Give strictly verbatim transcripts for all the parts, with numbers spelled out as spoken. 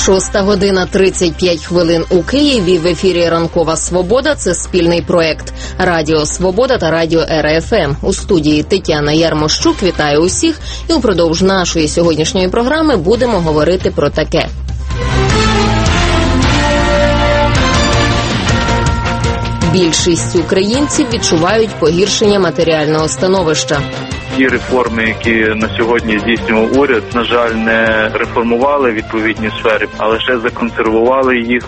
Шоста година тридцять п'ять хвилин у Києві. В ефірі «Ранкова Свобода». Це спільний проект Радіо Свобода та Радіо Р Ф М. У студії Тетяна Ярмощук. Вітаю усіх. І упродовж нашої сьогоднішньої програми будемо говорити про таке. Більшість українців відчувають погіршення матеріального становища. Ті реформи, які на сьогодні здійснював уряд, на жаль, не реформували відповідні сфери, а лише законсервували їх.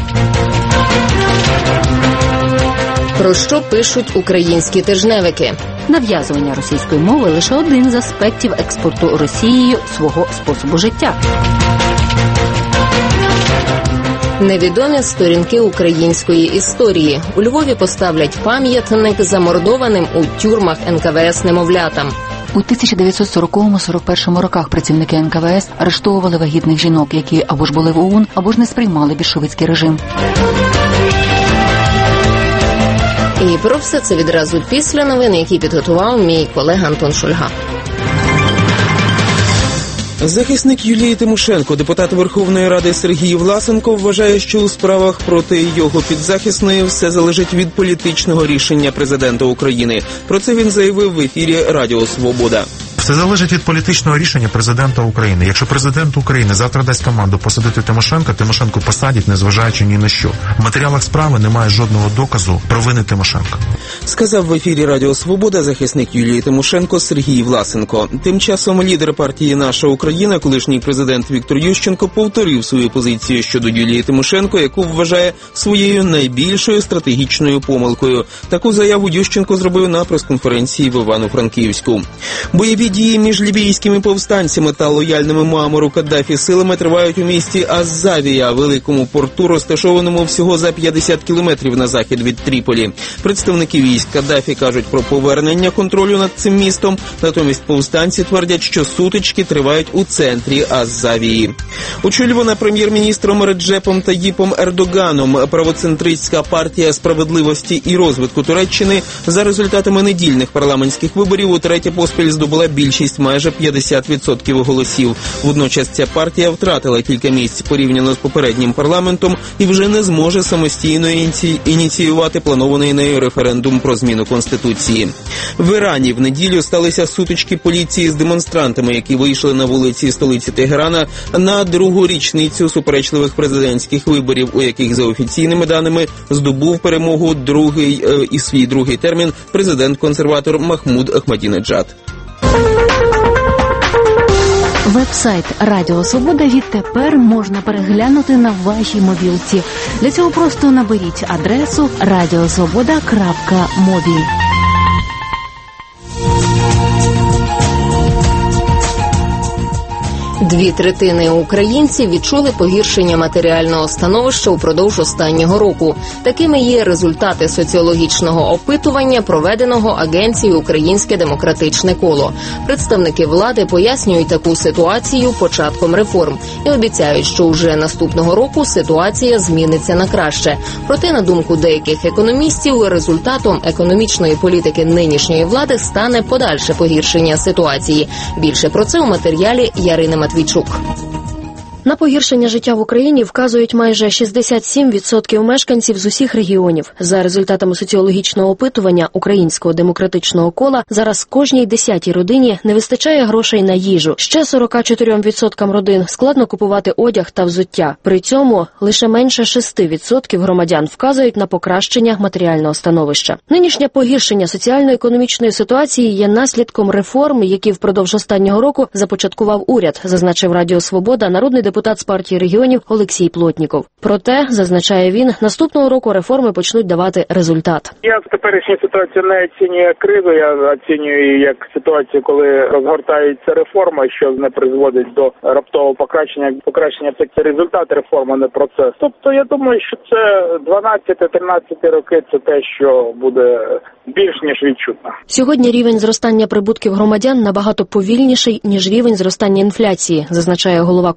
Про що пишуть українські тижневики? Нав'язування російської мови – лише один з аспектів експорту Росією свого способу життя. Невідомі сторінки української історії. У Львові поставлять пам'ятник замордованим у тюрмах ен ка ве ес немовлятам. У тисяча дев'ятсот сорокому - сорок першому роках працівники ен ка ве ес арештовували вагітних жінок, які або ж були в о у ен, або ж не сприймали більшовицький режим. І про все це відразу після новин, які підготував мій колега Антон Шульга. Захисник Юлії Тимошенко, депутат Верховної Ради Сергій Власенко, вважає, що у справах проти його підзахисної все залежить від політичного рішення президента України. Про це він заявив в ефірі Радіо Свобода. Все залежить від політичного рішення президента України. Якщо президент України завтра дасть команду посадити Тимошенка, Тимошенко посадять, незважаючи ні на що. В матеріалах справи немає жодного доказу провини Тимошенка. Сказав в ефірі Радіо Свобода захисник Юлії Тимошенко Сергій Власенко. Тим часом лідер партії «Наша Україна», колишній президент Віктор Ющенко, повторив свою позицію щодо Юлії Тимошенко, яку вважає своєю найбільшою стратегічною помилкою. Таку заяву Ющенко зробив на прес-конференції в Івано-Франківську. Бойові дії між лівійськими повстанцями та лояльними Муаммару Каддафі силами тривають у місті Аззавія, великому порту, розташованому всього за п'ятдесят кілометрів на захід від Тріполі. Представники військ Каддафі кажуть про повернення контролю над цим містом, натомість повстанці твердять, що сутички тривають у центрі Аззавії. Очолювана прем'єр-міністром Реджепом Таїпом Ердоганом правоцентристська партія справедливості і розвитку Туреччини за результатами недільних парламентських виборів утретє поспіль здобула більшість майже п'ятдесят відсотків голосів. Водночас ця партія втратила кілька місць порівняно з попереднім парламентом і вже не зможе самостійно ініці... ініціювати планований нею референдум про зміну Конституції. В Ірані в неділю сталися сутички поліції з демонстрантами, які вийшли на вулиці столиці Тегерана на другу річницю суперечливих президентських виборів, у яких, за офіційними даними, здобув перемогу другий е, і свій другий термін президент-консерватор Махмуд Ахмадінеджад. Веб-сайт Радіо Свобода відтепер можна переглянути на вашій мобілці. Для цього просто наберіть адресу радіосвобода крапка мобі. Дві третини українців відчули погіршення матеріального становища упродовж останнього року. Такими є результати соціологічного опитування, проведеного агенцією «Українське демократичне коло». Представники влади пояснюють таку ситуацію початком реформ і обіцяють, що уже наступного року ситуація зміниться на краще. Проте, на думку деяких економістів, результатом економічної політики нинішньої влади стане подальше погіршення ситуації. Більше про це у матеріалі Ярини Матвійчук. На погіршення життя в Україні вказують майже шістдесят сім відсотків мешканців з усіх регіонів. За результатами соціологічного опитування Українського демократичного кола зараз кожній десятій родині не вистачає грошей на їжу. Ще сорок чотири відсотки родин складно купувати одяг та взуття. При цьому лише менше шість відсотків громадян вказують на покращення матеріального становища. Нинішнє погіршення соціально-економічної ситуації є наслідком реформ, які впродовж останнього року започаткував уряд, зазначив Радіо Свобода народний депутат депутат з партії регіонів Олексій Плотніков. Проте, зазначає він, наступного року реформи почнуть давати результат. Я в теперішній ситуації не оцінюю як кризу, я оцінюю її як ситуацію, коли розгортається реформа, що не призводить до раптового покращення. Покращення – це результат реформи, не процес. Тобто, я думаю, що це дванадцяти-тринадцяти роки – це те, що буде більш ніж відчутно. Сьогодні рівень зростання прибутків громадян набагато повільніший, ніж рівень зростання інфляції, зазначає голова комітету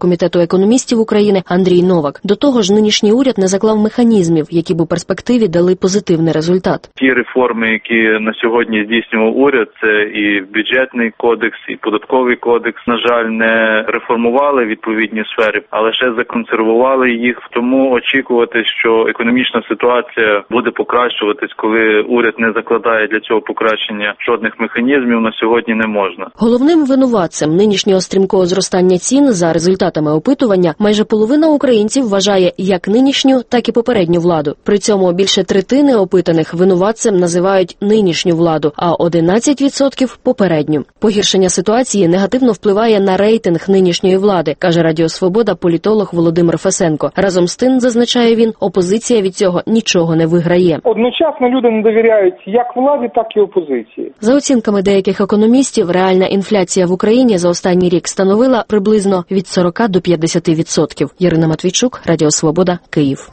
економістів України Андрій Новак. До того ж, нинішній уряд не заклав механізмів, які б у перспективі дали позитивний результат. Ті реформи, які на сьогодні здійснював уряд, це і бюджетний кодекс, і податковий кодекс, на жаль, не реформували відповідні сфери, а лише законсервували їх. Тому очікувати, що економічна ситуація буде покращуватись, коли уряд не закладає для цього покращення жодних механізмів, на сьогодні не можна. Головним винуватцем нинішнього стрімкого зростання цін за результатами опитування майже половина українців вважає як нинішню, так і попередню владу. При цьому більше третини опитаних винуватцем називають нинішню владу, а одинадцять відсотків – попередню. Погіршення ситуації негативно впливає на рейтинг нинішньої влади, каже Радіо Свобода політолог Володимир Фесенко. Разом з тим, зазначає він, опозиція від цього нічого не виграє. Одночасно люди не довіряють як владі, так і опозиції. За оцінками деяких економістів, реальна інфляція в Україні за останній рік становила приблизно від сорока до п'ятдесяти відсотків. Ірина Матвійчук, Радіо Свобода, Київ.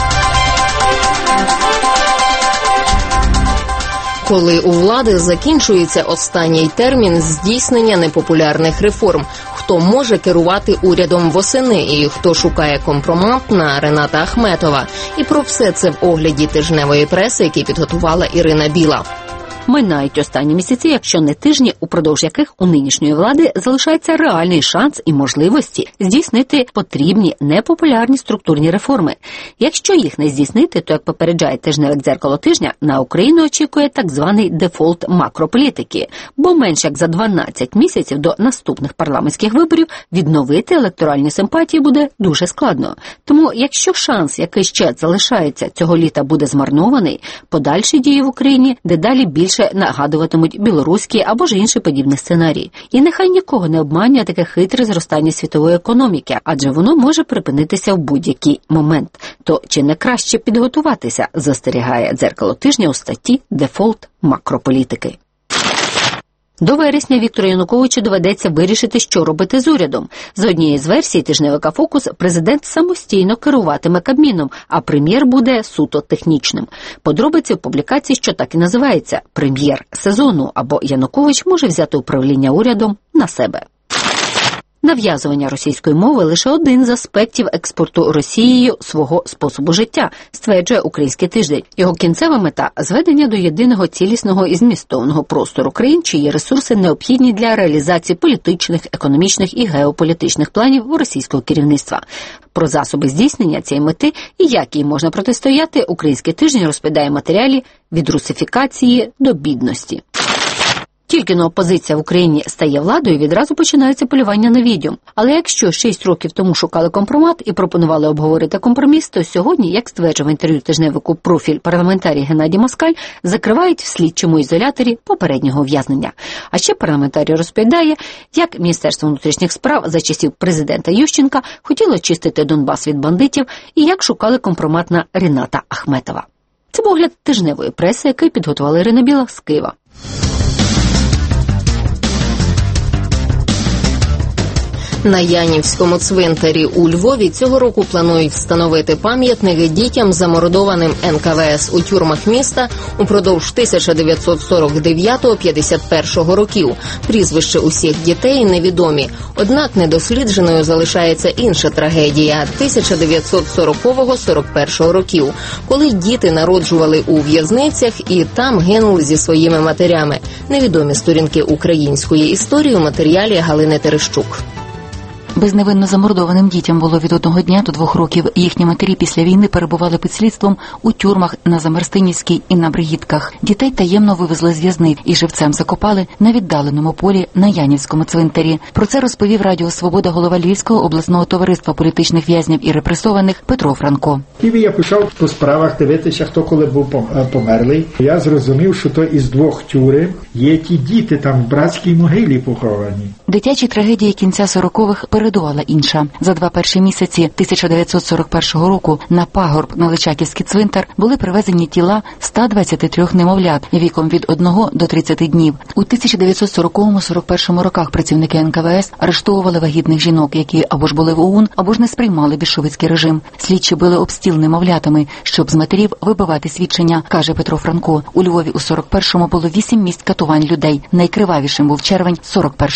Коли у влади закінчується останній термін здійснення непопулярних реформ, хто може керувати урядом восени і хто шукає компромат на Рената Ахметова. І про все це в огляді тижневої преси, який підготувала Ірина Біла. Минають останні місяці, якщо не тижні, упродовж яких у нинішньої влади залишається реальний шанс і можливості здійснити потрібні непопулярні структурні реформи. Якщо їх не здійснити, то, як попереджає тижневе дзеркало тижня, на Україну очікує так званий дефолт макрополітики, бо менш як за дванадцять місяців до наступних парламентських виборів відновити електоральні симпатії буде дуже складно. Тому, якщо шанс, який ще залишається цього літа, буде змарнований, подальші дії в Україні дедалі більше нагадуватимуть білоруські або ж інші подібні сценарії. І нехай нікого не обманює таке хитре зростання світової економіки, адже воно може припинитися в будь-який момент. То чи не краще підготуватися, застерігає дзеркало тижня у статті «Дефолт макрополітики». До вересня Віктору Януковичу доведеться вирішити, що робити з урядом. За однією з версій тижневика «Фокус» президент самостійно керуватиме Кабміном, а прем'єр буде суто технічним. Подробиці в публікації, що так і називається «Прем'єр сезону», або Янукович може взяти управління урядом на себе. Нав'язування російської мови – лише один з аспектів експорту Росією свого способу життя, стверджує «Український тиждень». Його кінцева мета – зведення до єдиного цілісного і змістовного простору країн, чиї ресурси необхідні для реалізації політичних, економічних і геополітичних планів у російського керівництва. Про засоби здійснення цієї мети і як їй можна протистояти «Український тиждень» розповідає матеріалі «Від русифікації до бідності». Тільки но опозиція в Україні стає владою, відразу починається полювання на відьом. Але якщо шість років тому шукали компромат і пропонували обговорити компроміс, то сьогодні, як стверджує в інтерв'ю тижневику «Профіль» парламентарій Геннадій Москаль, закривають в слідчому ізоляторі попереднього ув'язнення. А ще парламентарій розповідає, як Міністерство внутрішніх справ за часів президента Ющенка хотіло очистити Донбас від бандитів і як шукали компромат на Рената Ахметова. Це був огляд тижневої преси, який підготувала Ірина Біла з Києва. На Янівському цвинтарі у Львові цього року планують встановити пам'ятники дітям, замордованим ен ка ве ес у тюрмах міста упродовж тисяча дев'ятсот сорок дев'ятого - п'ятдесят першого років. Прізвища усіх дітей невідомі. Однак недослідженою залишається інша трагедія – тисяча дев'ятсот сорокого - сорок першого років, коли діти народжували у в'язницях і там гинули зі своїми матерями. Невідомі сторінки української історії у матеріалі Галини Терещук. Безневинно замордованим дітям було від одного дня до двох років. Їхні матері після війни перебували під слідством у тюрмах на Замерстинівській і на Бригітках. Дітей таємно вивезли з в'язниць і живцем закопали на віддаленому полі на Янівському цвинтарі. Про це розповів Радіо Свобода голова Львівського обласного товариства політичних в'язнів і репресованих Петро Франко. І я почав по справах дивитися, хто коли був померлий. Я зрозумів, що то із двох тюрем є ті діти там в братській могилі поховані. Дитячі трагедії кінця сорокових передувала інша. За два перші місяці тисяча дев'ятсот сорок першого року на пагорб на Личаківський цвинтар були привезені тіла ста двадцяти трьох немовлят віком від одного до тридцяти днів. У тисяча дев'ятсот сороковому - сорок першому роках працівники ен ка ве ес арештовували вагітних жінок, які або ж були в ОУН, або ж не сприймали більшовицький режим. Слідчі били об стіл немовлятами, щоб з матерів вибивати свідчення, каже Петро Франко. У Львові у сорок першому було вісім місць катувань людей. Найкривавішим був червень сорок першого.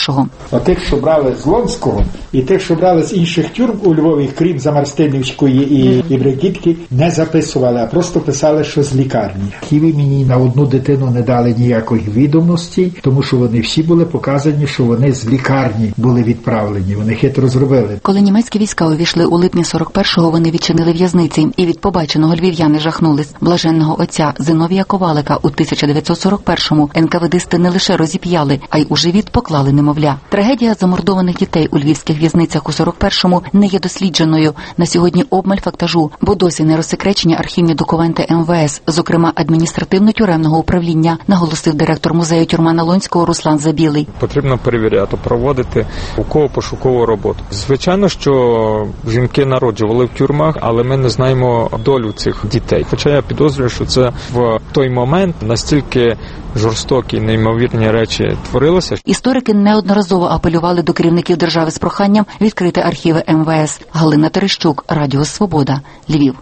А тих, що брали з Лонського, і тих, що брали з інших тюрм у Львові, крім Замарстинівської і, і Бригітки, не записували, а просто писали, що з лікарні. Архіви мені на одну дитину не дали ніякої відомості, тому що вони всі були показані, що вони з лікарні були відправлені. Вони хитро зробили. Коли німецькі війська увійшли у липні сорок першого, вони відчинили в'язниці, і від побаченого львів'яни жахнулись. Блаженного отця Зиновія Ковалика у тисяча дев'ятсот сорок першому ен ка ве дисти не лише розіп'яли, а й у живіт поклали немовля. Трагедія замордованих дітей у львівських в'язницях у сорок першому не є дослідженою. На сьогодні обмаль фактажу, бо досі не розсекречені архівні документи ем ве ес, зокрема адміністративно-тюремного управління, наголосив директор музею тюрма Налонського Руслан Забілий. Потрібно перевіряти, проводити науково-пошукову роботу. Звичайно, що жінки народжували в тюрмах, але ми не знаємо долю цих дітей. Хоча я підозрюю, що це в той момент настільки жорстокі, неймовірні речі творилися. Історики неодноразово апелювали до керівників держави з проханням відкрити архіви ем ве ес. Галина Терещук, Радіо Свобода, Львів.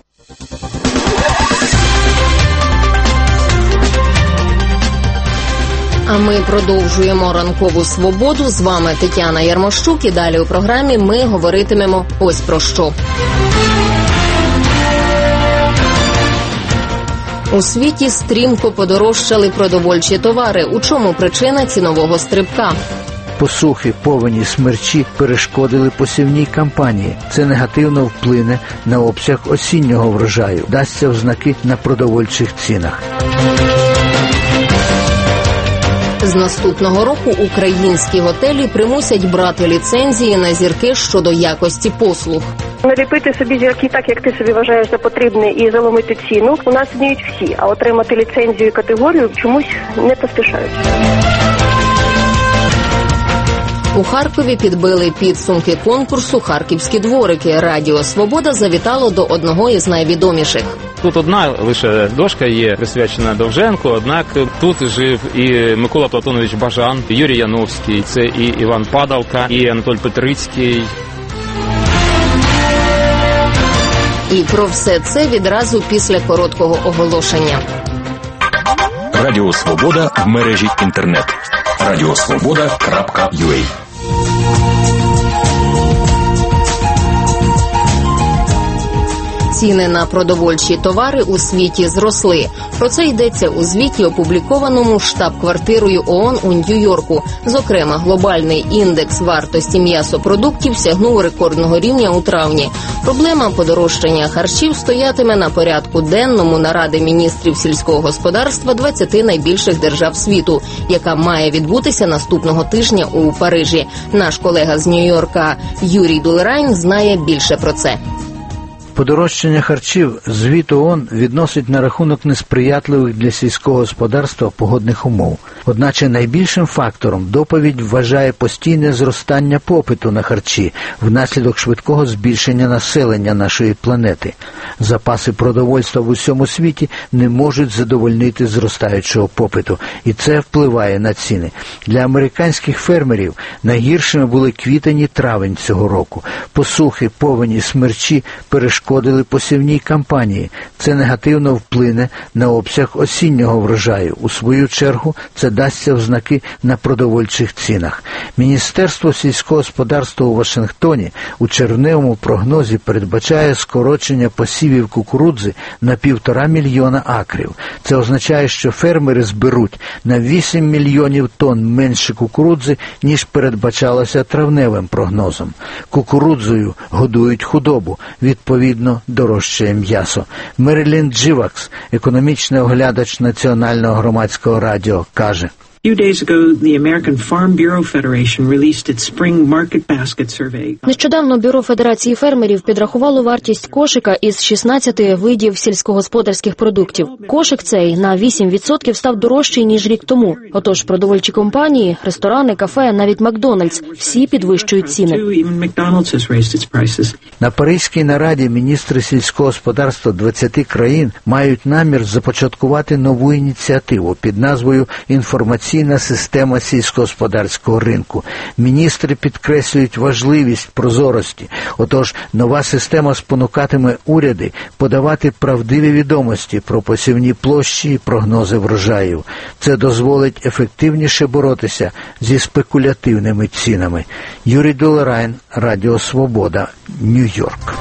А ми продовжуємо ранкову свободу. З вами Тетяна Ярмощук. І далі у програмі ми говоритимемо ось про що. У світі стрімко подорожчали продовольчі товари. У чому причина цінового стрибка? Посухи, повені, смерчі перешкодили посівній кампанії. Це негативно вплине на обсяг осіннього врожаю, дасться в знаки на продовольчих цінах. З наступного року українські готелі примусять брати ліцензії на зірки щодо якості послуг. Наліпити собі зірки так, як ти собі вважаєш за потрібне, і заломити ціну у нас вміють всі, а отримати ліцензію і категорію чомусь не поспішають. У Харкові підбили підсумки конкурсу «Харківські дворики». Радіо «Свобода» завітало до одного із найвідоміших. Тут одна лише дошка є присвячена Довженку, однак тут жив і Микола Платонович Бажан, Юрій Яновський, це і Іван Падалка, і Анатолій Петрицький. І про все це відразу після короткого оголошення. Радіо Свобода в мережі інтернет. радіосвобода крапка ю а. Ціни на продовольчі товари у світі зросли. Про це йдеться у звіті, опублікованому штаб-квартирою ООН у Нью-Йорку. Зокрема, глобальний індекс вартості м'ясопродуктів сягнув рекордного рівня у травні. Проблема подорожчання харчів стоятиме на порядку денному наради міністрів сільського господарства двадцяти найбільших держав світу, яка має відбутися наступного тижня у Парижі. Наш колега з Нью-Йорка Юрій Дулерайн знає більше про це. Подорожчання харчів звіт ООН відносить на рахунок несприятливих для сільського господарства погодних умов. Одначе найбільшим фактором доповідь вважає постійне зростання попиту на харчі внаслідок швидкого збільшення населення нашої планети. Запаси продовольства в усьому світі не можуть задовольнити зростаючого попиту, і це впливає на ціни. Для американських фермерів найгіршими були квітень і травень цього року. Посухи, повені, смерчі перешкодили посівній кампанії. Це негативно вплине на обсяг осіннього врожаю. У свою чергу це дасться в знаки на продовольчих цінах. Міністерство сільського господарства у Вашингтоні у червневому прогнозі передбачає скорочення посівів кукурудзи на півтора мільйона акрів. Це означає, що фермери зберуть на вісім мільйонів тонн менше кукурудзи, ніж передбачалося травневим прогнозом. Кукурудзою годують худобу, відповідно дорожчає м'ясо. Мерілін Дживакс, економічний оглядач Національного громадського радіо, каже: Нещодавно Бюро Федерації фермерів підрахувало вартість кошика із шістнадцяти видів сільськогосподарських продуктів. Кошик цей на вісім відсотків став дорожчий, ніж рік тому. Отож, продовольчі компанії, ресторани, кафе, навіть Макдональдс – всі підвищують ціни. На Паризькій нараді міністри сільського господарства двадцяти країн мають намір започаткувати нову ініціативу під назвою «Інформаційна конкуренційна система сільськогосподарського ринку. Міністри підкреслюють важливість прозорості. Отож, нова система спонукатиме уряди подавати правдиві відомості про посівні площі і прогнози врожаїв. Це дозволить ефективніше боротися зі спекулятивними цінами. Юрій Долерайн, Радіо Свобода, Нью-Йорк.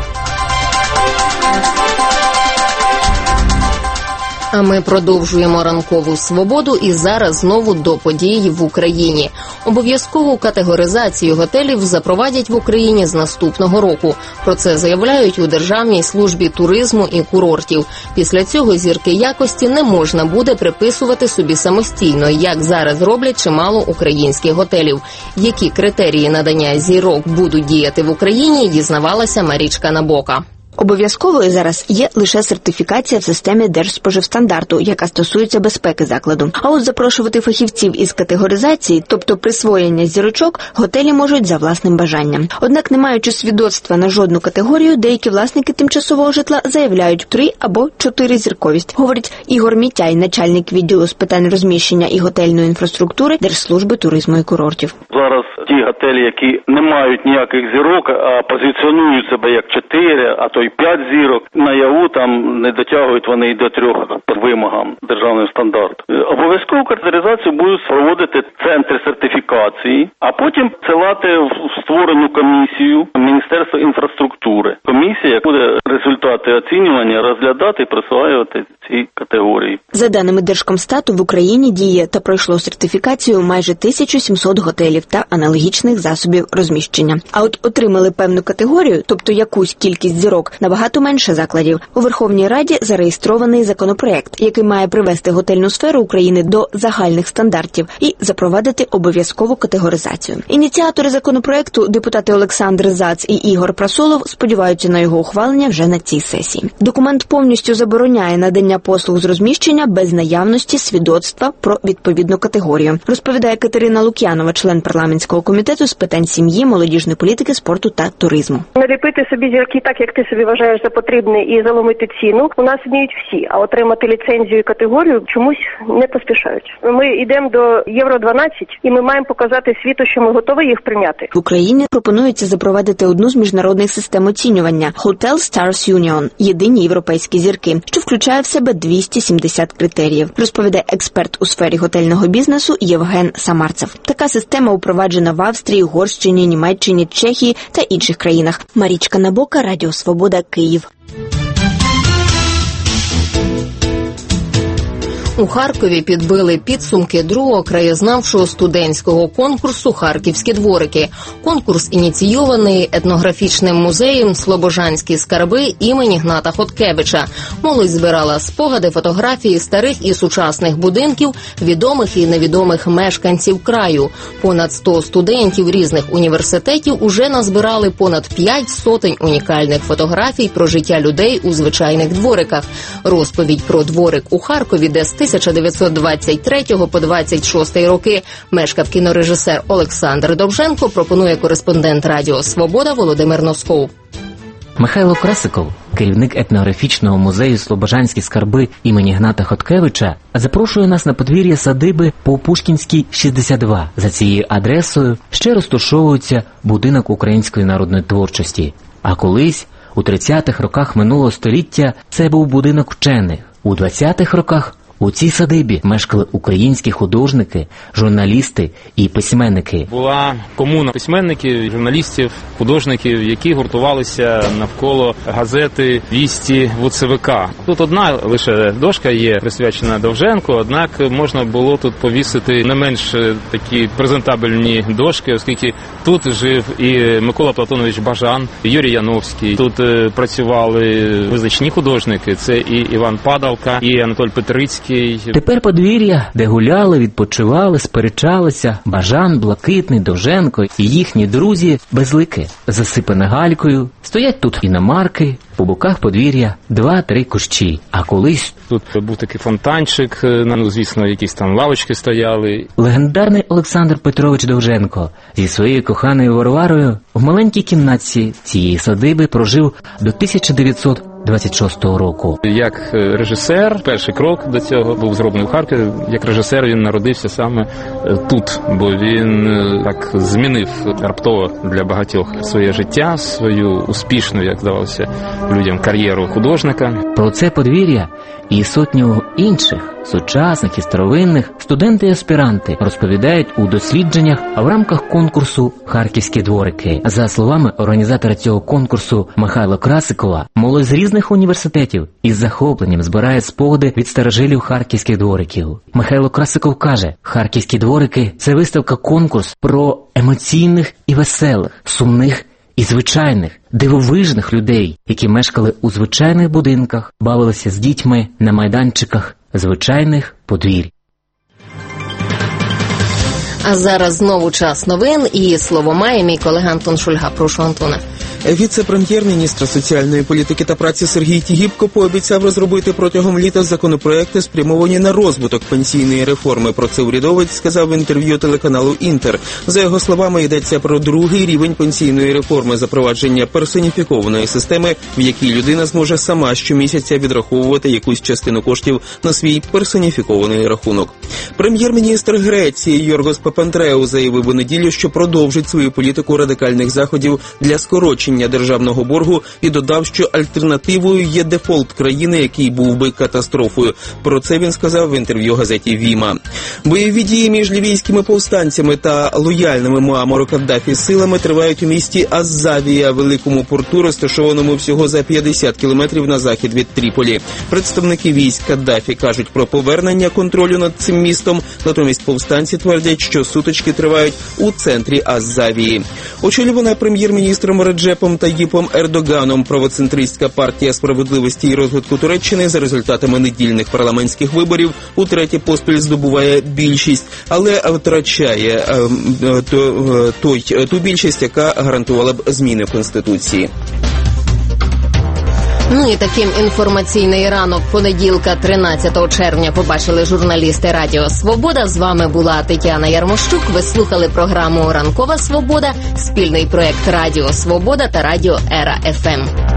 А ми продовжуємо ранкову свободу і зараз знову до подій в Україні. Обов'язкову категоризацію готелів запровадять в Україні з наступного року. Про це заявляють у Державній службі туризму і курортів. Після цього зірки якості не можна буде приписувати собі самостійно, як зараз роблять чимало українських готелів. Які критерії надання зірок будуть діяти в Україні, дізнавалася Марічка Набока. Обов'язковою зараз є лише сертифікація в системі Держспоживстандарту, яка стосується безпеки закладу. А от запрошувати фахівців із категоризації, тобто присвоєння зірочок, готелі можуть за власним бажанням. Однак, не маючи свідоцтва на жодну категорію, деякі власники тимчасового житла заявляють три або чотири зірковість, говорить Ігор Мітяй, начальник відділу з питань розміщення і готельної інфраструктури Держслужби туризму і курортів. Зараз ті готелі, які не мають ніяких зірок, а позиціонують себе як чотири, а то й п'ять зірок, наяву там не дотягують вони і до трьох по вимогам державного стандарту. Обов'язкову категоризацію будуть проводити центри сертифікації, а потім посилати в створену комісію Міністерства інфраструктури. Комісія буде результати оцінювання розглядати і присваювати ці категорії. За даними Держкомстату, в Україні діє та пройшло сертифікацію майже тисяча сімсот готелів та аналогічних засобів розміщення. А от отримали певну категорію, тобто якусь кількість зірок, набагато менше закладів. У Верховній Раді зареєстрований законопроект, який має привести готельну сферу України до загальних стандартів і запровадити обов'язкову категоризацію. Ініціатори законопроекту, депутати Олександр Зац і Ігор Прасолов, сподіваються на його ухвалення вже на цій сесії. Документ повністю забороняє надання послуг з розміщення без наявності свідоцтва про відповідну категорію, розповідає Катерина Лук'янова, член парламентського комітету з питань сім'ї, молодіжної політики, спорту та туризму. Наліпити собі зірки так, як ти собі вважаєш за потрібне, і заломити ціну у нас вміють всі, а отримати ліцензію і категорію чомусь не поспішають. Ми йдемо до Євро дванадцять і ми маємо показати світу, що ми готові їх прийняти. В Україні пропонується запровадити одну з міжнародних систем оцінювання – Hotel Stars Union – єдині європейські зірки, що включає в себе двісті сімдесят критеріїв, розповідає експерт у сфері готельного бізнесу Євген Самарцев. Така система упроваджена в Австрії, Угорщині, Німеччині, Чехії та інших країнах. Марічка Набока, Радіо Свобода, Київ. У Харкові підбили підсумки другого краєзнавчого студентського конкурсу «Харківські дворики». Конкурс ініційований етнографічним музеєм «Слобожанські скарби» імені Гната Хоткевича. Молодь збирала спогади, фотографії старих і сучасних будинків, відомих і невідомих мешканців краю. Понад сто студентів різних університетів уже назбирали понад п'ять сотень унікальних фотографій про життя людей у звичайних двориках. Розповідь про дворик у Харкові, де з тисяча дев'ятсот двадцять третього по двадцять шостий роки мешкав кінорежисер Олександр Довженко, пропонує кореспондент Радіо Свобода Володимир Носков. Михайло Красиков, керівник етнографічного музею «Слобожанські скарби» імені Гната Хоткевича, запрошує нас на подвір'я садиби по Пушкінській, шістдесят два. За цією адресою ще розташовується будинок української народної творчості. А колись, у тридцятих роках минулого століття, це був будинок вчених. У двадцятих роках у цій садибі мешкали українські художники, журналісти і письменники. Була комуна письменників, журналістів, художників, які гуртувалися навколо газети «Вісті» в УЦВК. Тут одна лише дошка є присвячена Довженку, однак можна було тут повісити не менш такі презентабельні дошки, оскільки тут жив і Микола Платонович Бажан, і Юрій Яновський. Тут працювали визначні художники, це і Іван Падалка, і Анатоль Петрицький. Тепер подвір'я, де гуляли, відпочивали, сперечалися Бажан, Блакитний, Довженко і їхні друзі безлике, засипане галькою. Стоять тут іномарки, по боках подвір'я два-три кущі. А колись тут був такий фонтанчик, ну, звісно, якісь там лавочки стояли. Легендарний Олександр Петрович Довженко зі своєю коханою Варварою в маленькій кімнатці цієї садиби прожив до тисяча дев'ятсот двадцять шостого року. Як режисер, перший крок до цього був зроблений в Харкові. Як режисер він народився саме тут, бо він так змінив раптово для багатьох своє життя, свою успішну, як здавалося людям, кар'єру художника. Про це подвір'я і сотню інших сучасних і старовинних студенти і аспіранти розповідають у дослідженнях в рамках конкурсу «Харківські дворики». За словами організатора цього конкурсу Михайла Красикова, молодь з різних університетів із захопленням збирає спогади від старожилів харківських двориків. Михайло Красиков каже, «Харківські дворики» – це виставка-конкурс про емоційних і веселих, сумних і звичайних, дивовижних людей, які мешкали у звичайних будинках, бавилися з дітьми на майданчиках звичайних подвір'я. А зараз знову час новин, і слово має мій колега Антон Шульга. Прошу, Антоне. Віце-прем'єр-міністр соціальної політики та праці Сергій Тігіпко пообіцяв розробити протягом літа законопроекти, спрямовані на розвиток пенсійної реформи. Про це урядовець сказав в інтерв'ю телеканалу «Інтер». За його словами, йдеться про другий рівень пенсійної реформи – запровадження персоніфікованої системи, в якій людина зможе сама щомісяця відраховувати якусь частину коштів на свій персоніфікований рахунок. Прем'єр-міністр Греції Йоргос Папандреу заявив у неділю, що продовжить свою політику радикальних заходів для скорочення державного боргу і додав, що альтернативою є дефолт країни, який був би катастрофою. Про це він сказав в інтерв'ю газеті «Віма». Бойові дії між лівійськими повстанцями та лояльними Муаммару Каддафі силами тривають у місті Аззавія, великому порту, розташованому всього за п'ятдесят кілометрів на захід від Тріполі. Представники військ Каддафі кажуть про повернення контролю над цим містом, натомість повстанці твердять, що сутички тривають у центрі Аззавії. Очолювана прем'єр-міністром Реджепом Таїпом Ердоганом правоцентристська партія справедливості і розвитку Туреччини за результатами недільних парламентських виборів утретє поспіль здобуває більшість, але втрачає е, е, то, той, ту більшість, яка гарантувала б зміни в Конституції. Ну і таким інформаційний ранок понеділка, тринадцятого червня, побачили журналісти Радіо Свобода. З вами була Тетяна Ярмощук. Ви слухали програму «Ранкова Свобода», спільний проєкт Радіо Свобода та Радіо Ера еф ем.